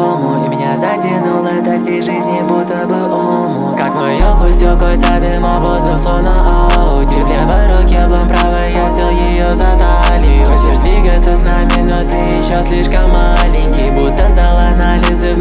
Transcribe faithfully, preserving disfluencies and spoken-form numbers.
по-другому. И меня затянуло до всей жизни, будто бы омут. Как мой опус, все кольца дыма, воздух словно ауди. В левой руке блан, правой я взял ее за талию. Хочешь двигаться с нами, но ты еще слишком маленький. Будто сдал анализы